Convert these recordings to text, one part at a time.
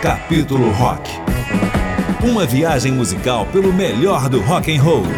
Capítulo Rock. Uma viagem musical pelo melhor do rock and roll.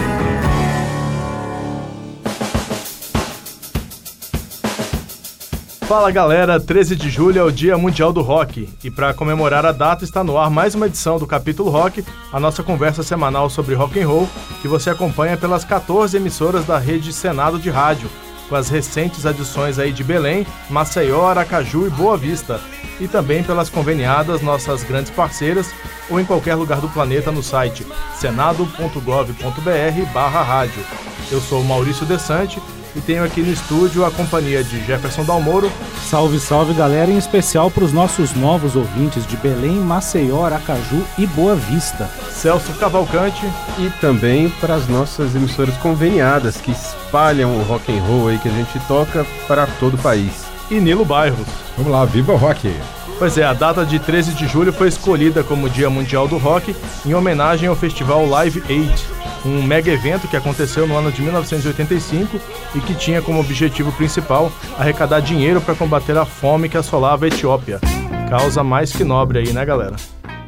Fala galera, 13 de julho é o Dia Mundial do Rock e para comemorar a data está no ar mais uma edição do Capítulo Rock, a nossa conversa semanal sobre rock and roll que você acompanha pelas 14 emissoras da rede Senado de Rádio, com as recentes adições aí de Belém, Maceió, Aracaju e Boa Vista, e também pelas conveniadas nossas grandes parceiras ou em qualquer lugar do planeta no site senado.gov.br/rádio. Eu sou Maurício Desante e tenho aqui no estúdio a companhia de Jefferson Dalmoro. Salve, salve galera, em especial para os nossos novos ouvintes de Belém, Maceió, Aracaju e Boa Vista. Celso Cavalcante. E também para as nossas emissoras conveniadas que espalham o rock and roll aí que a gente toca para todo o país. E Nilo Bairros. Vamos lá, viva o rock! Pois é, a data de 13 de julho foi escolhida como Dia Mundial do Rock em homenagem ao festival Live Aid, um mega evento que aconteceu no ano de 1985 e que tinha como objetivo principal arrecadar dinheiro para combater a fome que assolava a Etiópia. Causa mais que nobre aí, né, galera?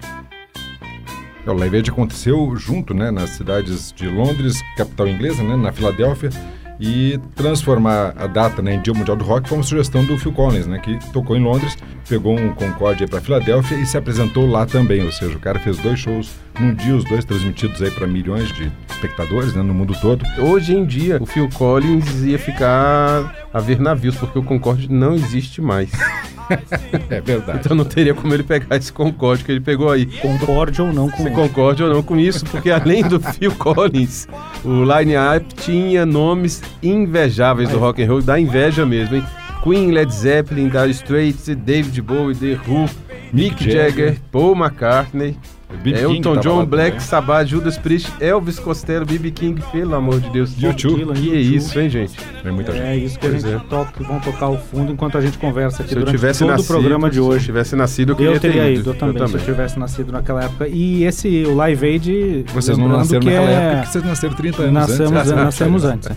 O Live Aid aconteceu junto, né, nas cidades de Londres, capital inglesa, né, na Filadélfia, e transformar a data, né, em Dia Mundial do Rock foi uma sugestão do Phil Collins, né, que tocou em Londres, pegou um Concorde para Filadélfia e se apresentou lá também, ou seja, o cara fez 2 shows num dia, os 2 transmitidos aí para milhões de espectadores, né, no mundo todo. Hoje em dia, o Phil Collins ia ficar a ver navios, porque o Concorde não existe mais. É verdade. Então não teria como ele pegar esse Concorde que ele pegou aí. Concorde ou não com isso. Concorde ou não com isso, porque além do Phil Collins, o line-up tinha nomes invejáveis do rock and roll, dá inveja mesmo, hein? Queen, Led Zeppelin, Dire Straits, David Bowie, The Who, Mick Jagger, Paul McCartney, Elton John, Black Sabbath, Judas Priest, Elvis Costello, B.B. King, pelo amor de Deus. YouTube. Que é isso, hein, gente? É muita gente. É isso que a gente toca, vão tocar ao fundo enquanto a gente conversa aqui durante todo o programa de hoje. Se eu hoje. tivesse nascido, eu teria ido também, se eu tivesse nascido naquela época. E o Live Aid... Vocês não nasceram naquela época, porque vocês nasceram 30 anos antes. Nascemos antes.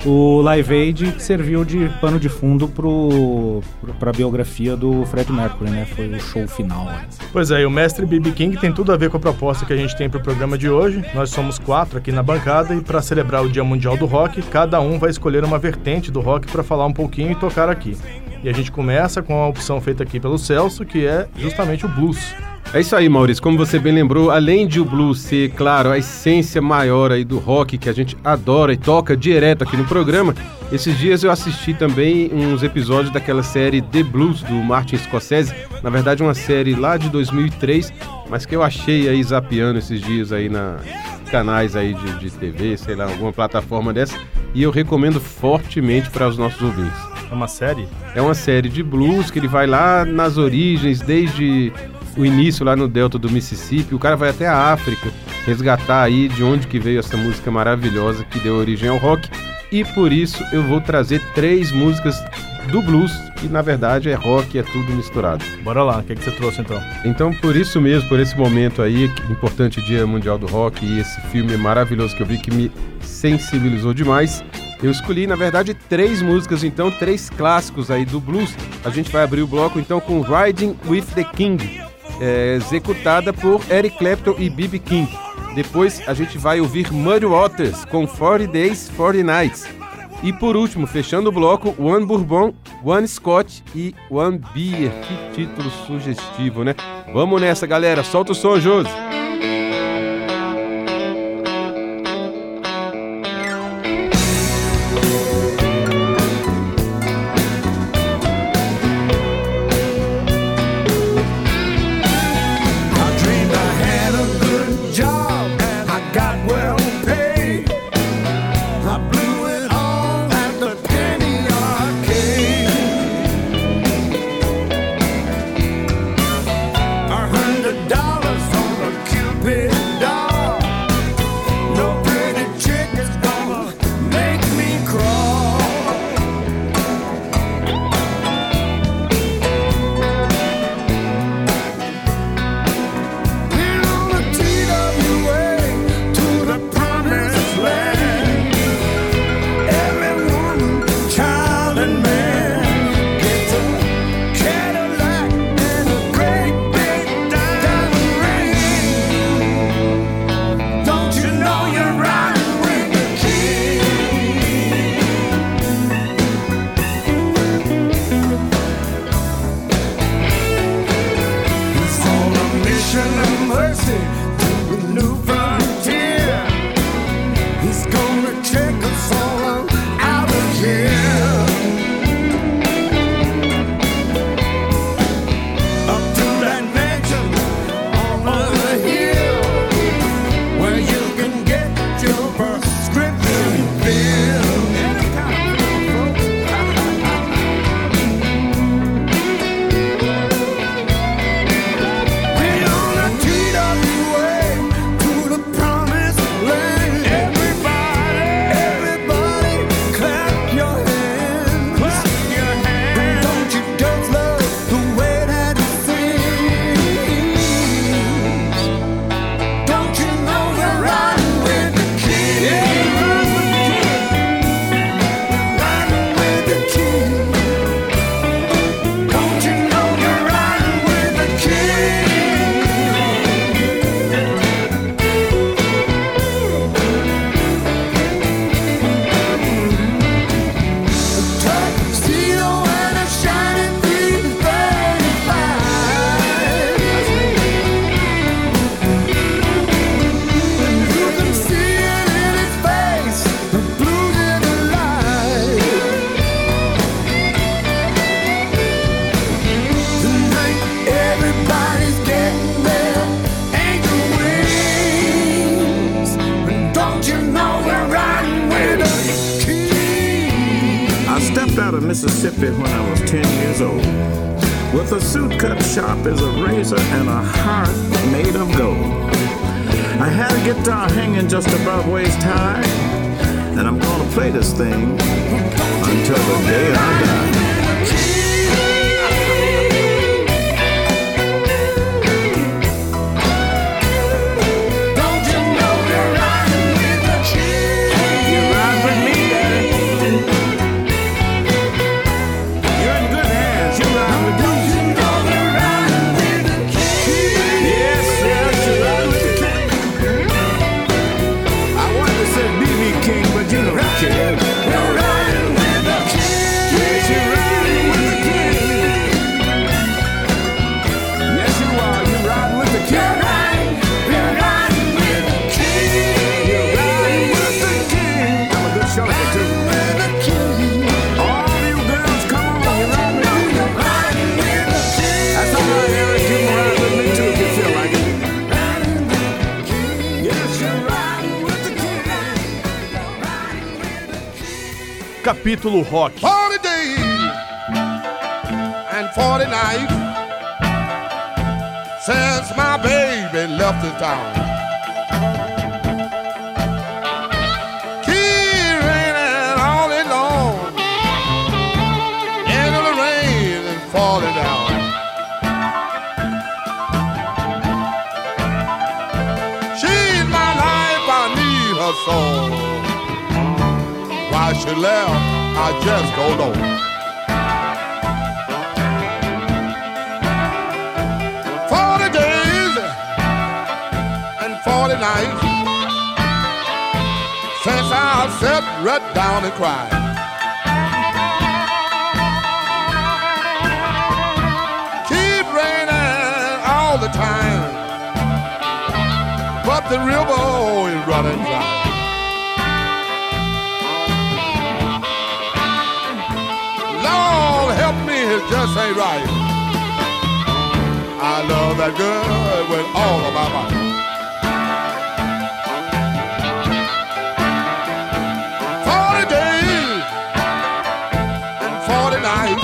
O Live Aid serviu de pano de fundo para a biografia do Freddie Mercury, né? Foi o show final. Pois é, e o mestre B.B. King tem tudo a ver com a proposta que a gente tem para o programa de hoje. Nós somos 4 aqui na bancada e para celebrar o Dia Mundial do Rock, cada um vai escolher uma vertente do rock para falar um pouquinho e tocar aqui. E a gente começa com a opção feita aqui pelo Celso, que é justamente o blues. É isso aí, Maurício. Como você bem lembrou, além de o blues ser, claro, a essência maior aí do rock que a gente adora e toca direto aqui no programa, esses dias eu assisti também uns episódios daquela série The Blues, do Martin Scorsese. Na verdade, uma série lá de 2003, mas que eu achei aí zapeando esses dias aí na canais aí de TV, sei lá, alguma plataforma dessa. E eu recomendo fortemente para os nossos ouvintes. É uma série? É uma série de blues que ele vai lá nas origens, desde o início lá no delta do Mississippi, o cara vai até a África resgatar aí de onde que veio essa música maravilhosa que deu origem ao rock, e por isso eu vou trazer 3 músicas do blues, que na verdade é rock, é tudo misturado. Bora lá, o que você trouxe então? Então por isso mesmo, por esse momento aí, importante Dia Mundial do Rock, e esse filme maravilhoso que eu vi que me sensibilizou demais, eu escolhi, na verdade, 3 músicas, então, 3 clássicos aí do blues. A gente vai abrir o bloco, então, com Riding with the King, executada por Eric Clapton e B.B. King. Depois, a gente vai ouvir Muddy Waters, com 40 Days, 40 Nights. E, por último, fechando o bloco, One Bourbon, One Scotch e One Beer. Que título sugestivo, né? Vamos nessa, galera. Solta o som, Josi. $100 on a Mississippi when I was 10 years old. With a suit cut sharp as a razor and a heart made of gold. I had a guitar hanging just above waist high, and I'm gonna play this thing until the day I die. Capítulo Rock. 40 days and 40 nights since my baby left the town. Keep raining all day long, into the rain and falling down. She's my life, I need her soul. Why she left, I just don't know. Nights since I sat right down and cried. Keep raining all the time, but the river is running dry. Lord help me, it just ain't right. I love that girl with all of my might. 40 nights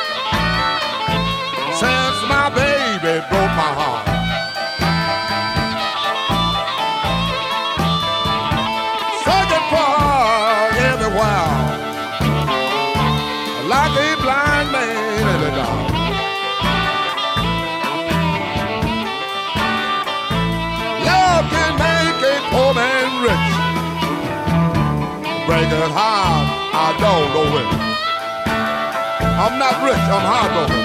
since my baby broke my heart. Circuit park everywhere, like a blind man in the dark. Love can make a poor man rich, break it hard, I don't know it. I'm not rich, I'm heartbroken.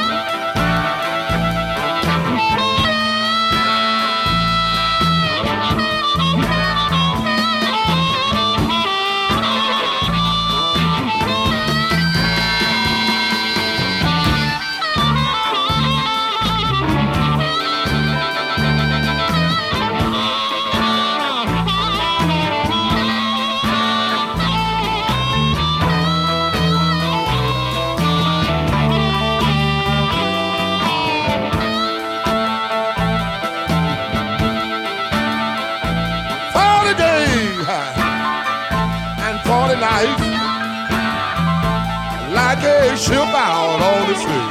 Nights, like a ship out on the sea.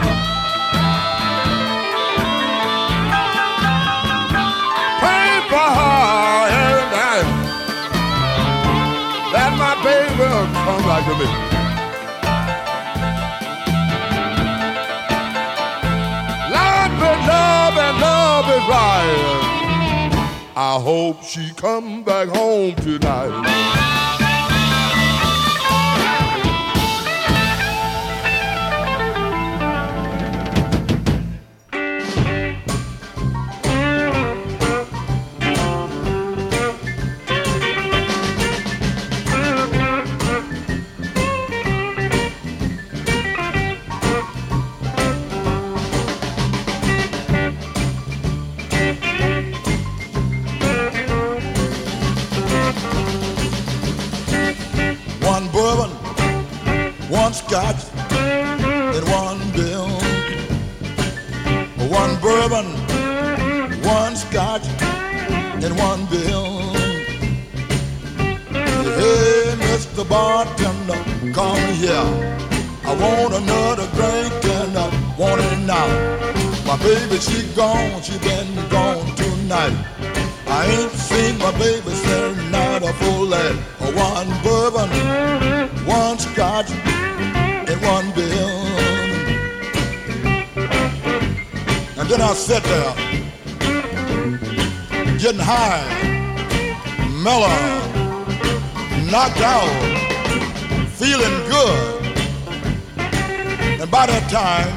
Praying for her every night, that my baby will come back to me. Lord, but love and love is right. I hope she come back home tonight. One scotch and one bill. One bourbon, one scotch and one bill. Hey, Mr. Bartender, come here. I want another drink and I want it now. My baby, she gone, she been gone tonight. I ain't seen my baby since night a full lead. One bourbon, one scotch, and one bill. And then I sat there, getting high, mellow, knocked out, feeling good. And by that time,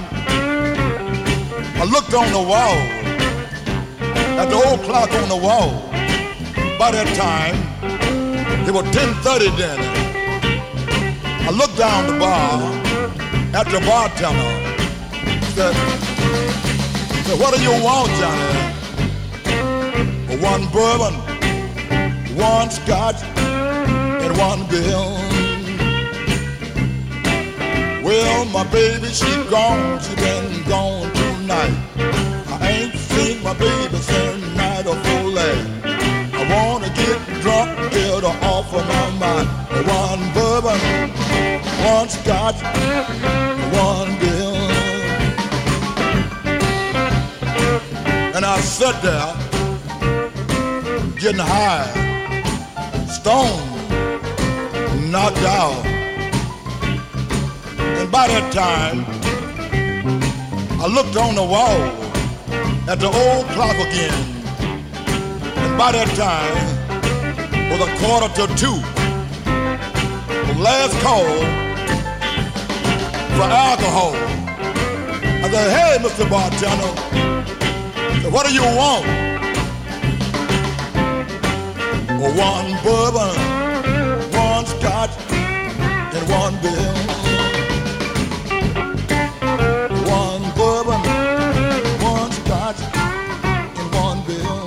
I looked on the wall, at the old clock on the wall. By that time, it was 10:30 then. I looked down the bar at the bartender. Said, what do you want, Johnny? One bourbon, one scotch, and one bill. Well, my baby, she gone, she been gone tonight. I ain't seen my baby since night of full lead. I wanna get drunk, get her off of my mind. One bourbon, one scotch, one bill. And I sat there, getting high, stoned, knocked out. And by that time, I looked on the wall at the old clock again. And by that time, it was 1:45. The last call for alcohol. I said, hey, Mr. Bartender, what do you want? One bourbon, one scotch, and one bill. One bourbon, one scotch, and one bill.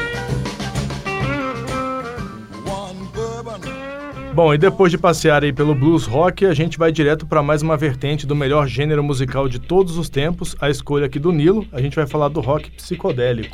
One bourbon. Bom, e depois de passear aí pelo blues rock, a gente vai direto para mais uma vertente do melhor gênero musical de todos os tempos, a escolha aqui do Nilo. A gente vai falar do rock psicodélico.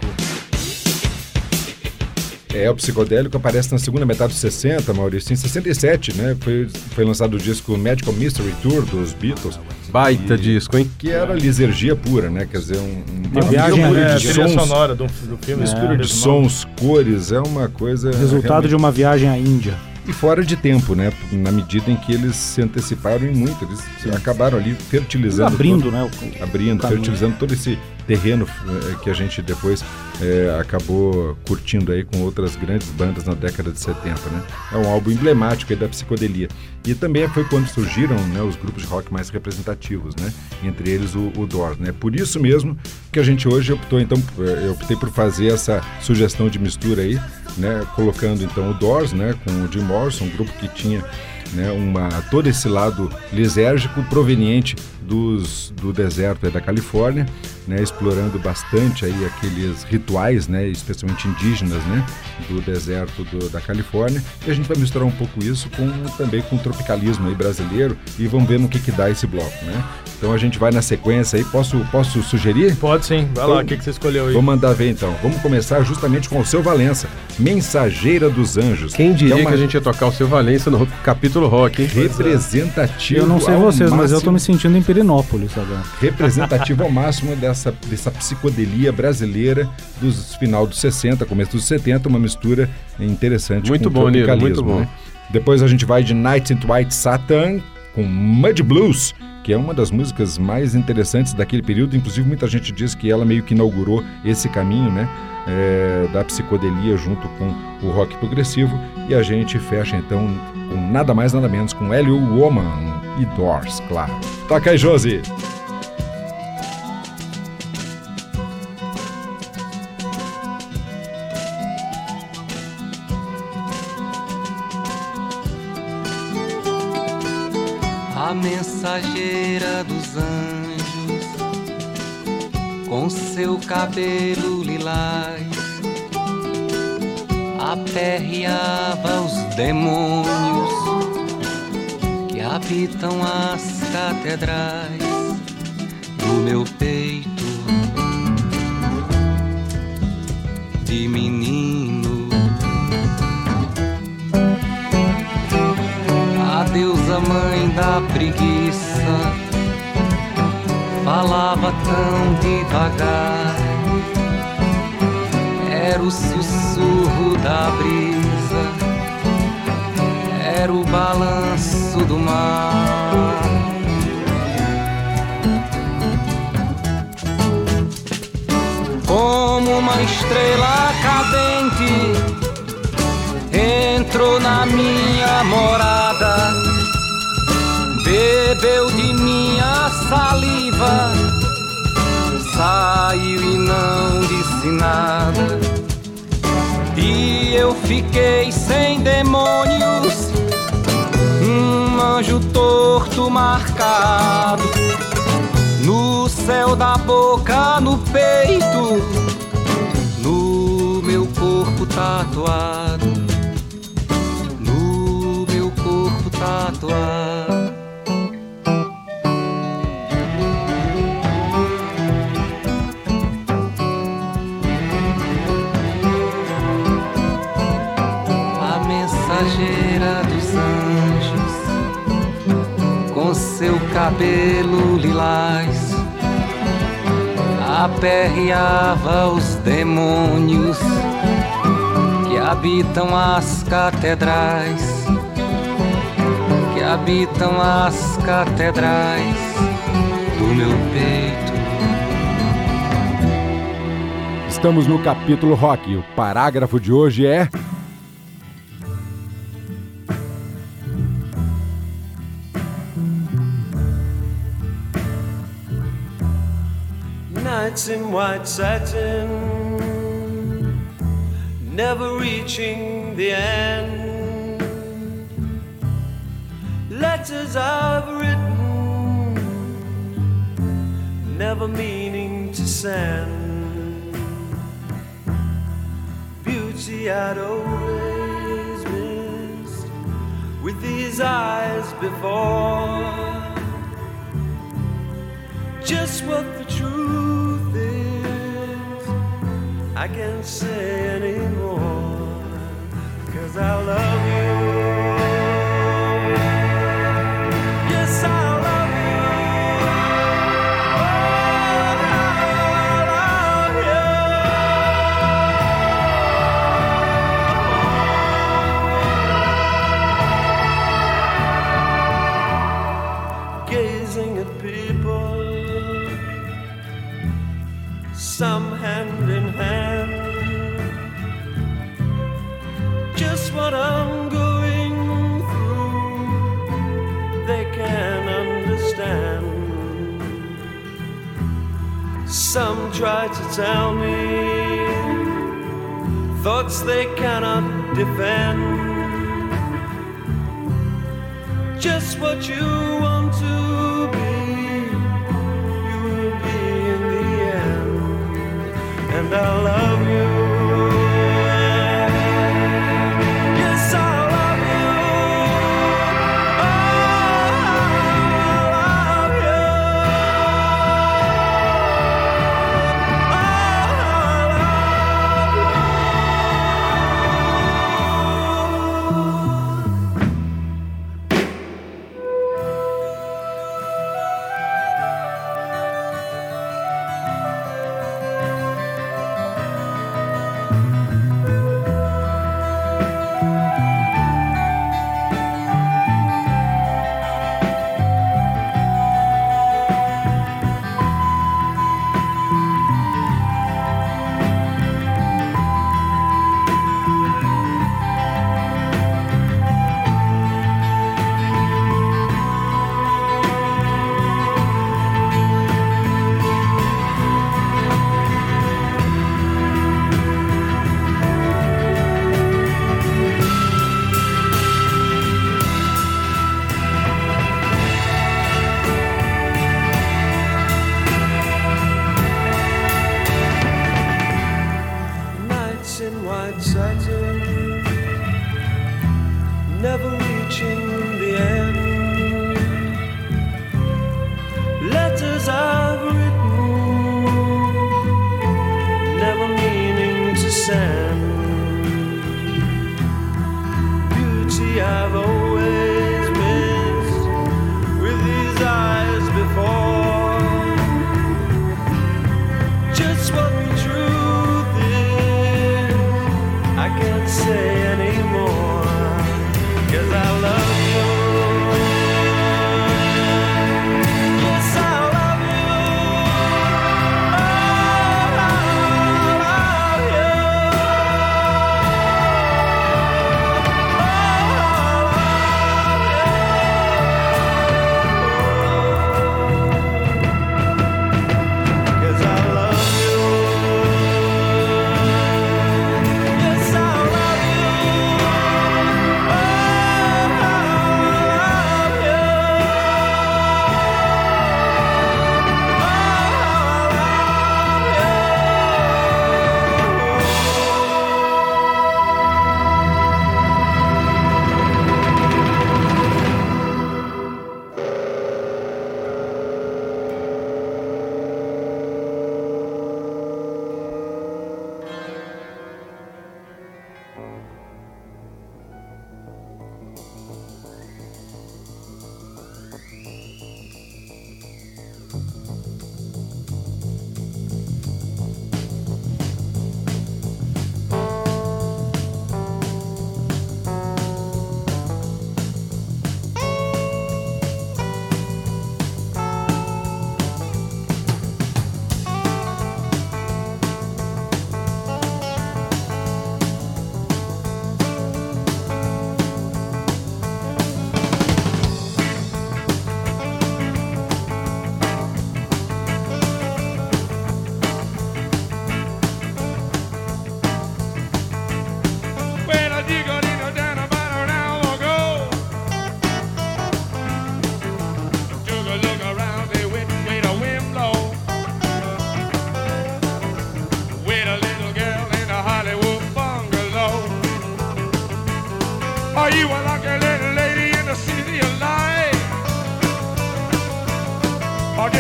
O psicodélico aparece na segunda metade dos 60, Maurício. Em 67, né? Foi lançado o disco Magical Mystery Tour dos Beatles. Baita disco, hein? Que era lisergia pura, né? Quer dizer, Uma viagem de trilha sonora do filme. Mistura de sons, cores, é uma coisa... Resultado de uma viagem à Índia. E fora de tempo, né? Na medida em que eles se anteciparam em muito. Eles acabaram ali fertilizando... Abrindo, fertilizando todo esse terreno que a gente depois acabou curtindo aí com outras grandes bandas na década de 70, né? É um álbum emblemático aí da psicodelia. E também foi quando surgiram, né, os grupos de rock mais representativos, né? Entre eles o Doors, né? Por isso mesmo que a gente hoje eu optei por fazer essa sugestão de mistura aí, né? Colocando então o Doors, né? Com o Jim Morrison, um grupo que tinha, né, todo esse lado lisérgico proveniente do deserto da Califórnia, né, explorando bastante aí aqueles rituais, né, especialmente indígenas, né, do deserto da Califórnia. E a gente vai misturar um pouco isso também com o tropicalismo aí brasileiro e vamos ver no que dá esse bloco, né? Então a gente vai na sequência aí. Posso sugerir? Pode sim. Vai lá, o que você escolheu aí? Vou mandar ver então. Vamos começar justamente com o Seu Valença, Mensageira dos Anjos. Quem diria que a gente ia tocar o Seu Valença no capítulo rock, hein? Representativo. Eu não sei vocês, mas eu tô me sentindo em Perinópolis agora. Representativo ao máximo dessa psicodelia brasileira dos final dos 60, começo dos 70, uma mistura interessante. Muito com bom, Nilo, tropicalismo, muito bom. Né? Depois a gente vai de Night in White Satin com Mud Blues, que é uma das músicas mais interessantes daquele período. Inclusive muita gente diz que ela meio que inaugurou esse caminho, né, da psicodelia junto com o rock progressivo. E a gente fecha então com nada mais nada menos com Hello Woman e Doors, claro. Toca aí, Josi! A mensageira dos anjos, com seu cabelo lilás, aperreava os demônios que habitam as catedrais do meu peito de menino. A deusa mãe da preguiça andava tão devagar. Era o sussurro da brisa, era o balanço do mar. Como uma estrela cadente entrou na minha morada, bebeu de minha saliva, saiu e não disse nada. E eu fiquei sem demônios, um anjo torto marcado no céu da boca, no peito, no meu corpo tatuado, no meu corpo tatuado. A mensageira dos anjos, com seu cabelo lilás, aperreava os demônios que habitam as catedrais, que habitam as catedrais do meu peito. Estamos no capítulo rock. O parágrafo de hoje é: nights in white satin, never reaching the end. Letters I've written, never meaning to send. Beauty I'd always missed with these eyes before. Just what the truth is, I can't say anymore, 'cause I love you. Yes, I love you. Oh, I love you. Gazing at people, some hand in hand, just what I'm going through, they can understand. Some try to tell me thoughts they cannot defend. Just what you want to be, you will be in the end. And I love you. Yes, I love you. Oh, I love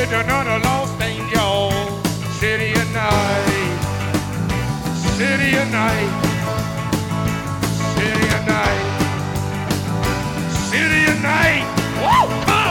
It's another Los Angeles city at night, city at night, city at night, city at night. Woo! Come on!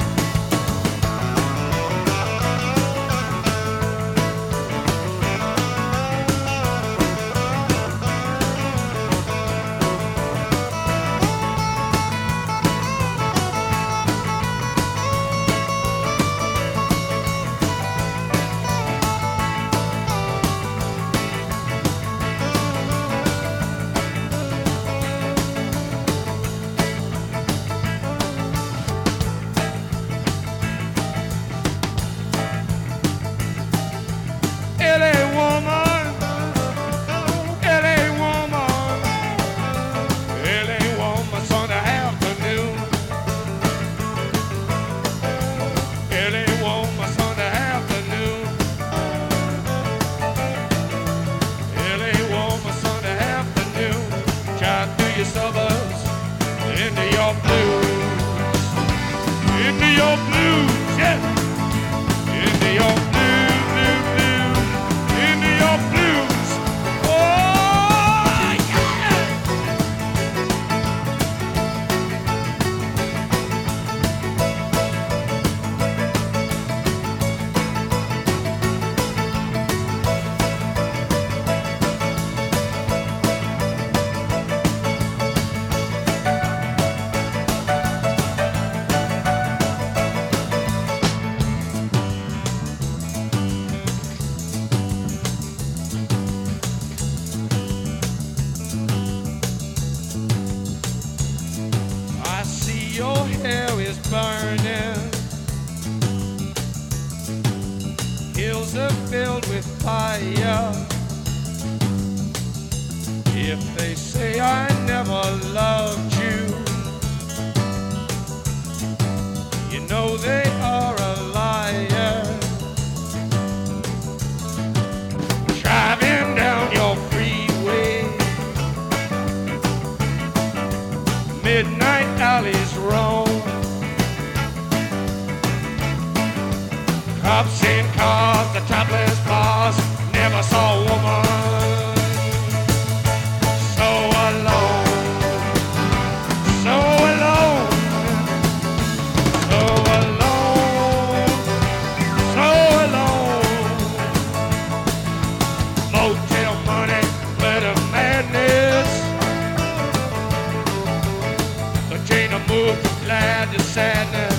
If they say I never loved you, you know they are a liar. Driving down your freeway, midnight alleys roam, cops in cars, the topless bars, never saw a woman. Sadness.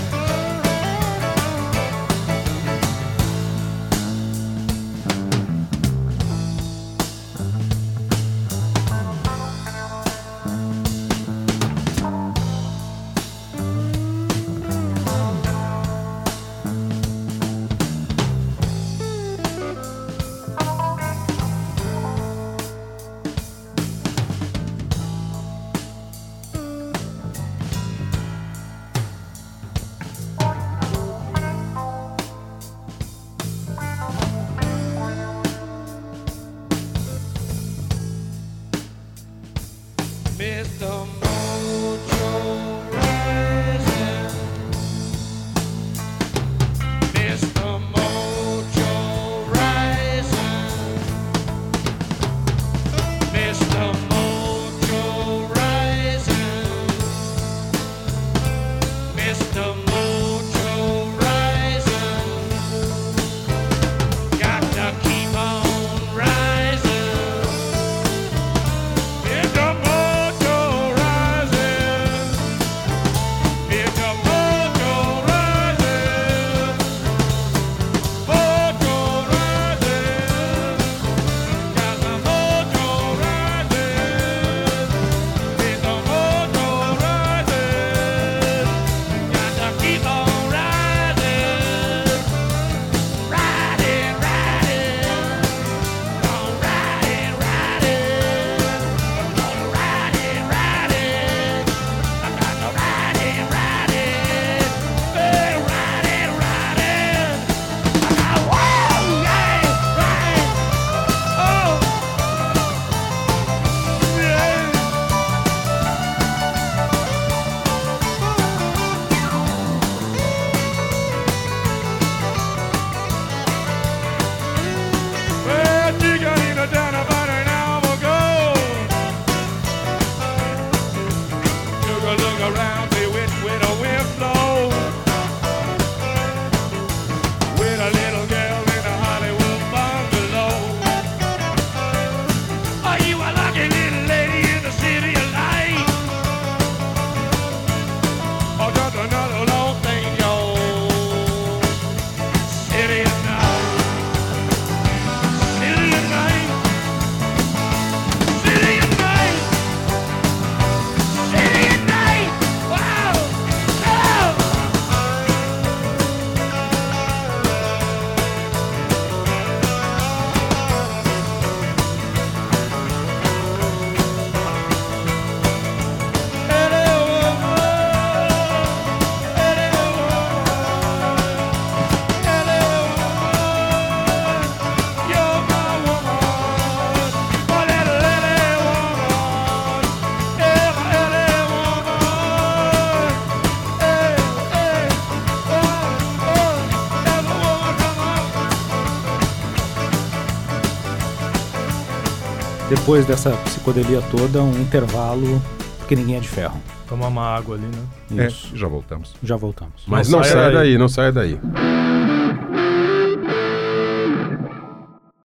Mr. Mojo rising, Mr. Mojo rising, Mr. Mojo rising, Mr. Mojo rising, got to keep on rising. Mr. Mojo rising. depois dessa psicodelia toda, um intervalo, porque ninguém é de ferro. Tomar uma água ali, né? Já voltamos. Já voltamos. Mas não saia daí, não saia daí.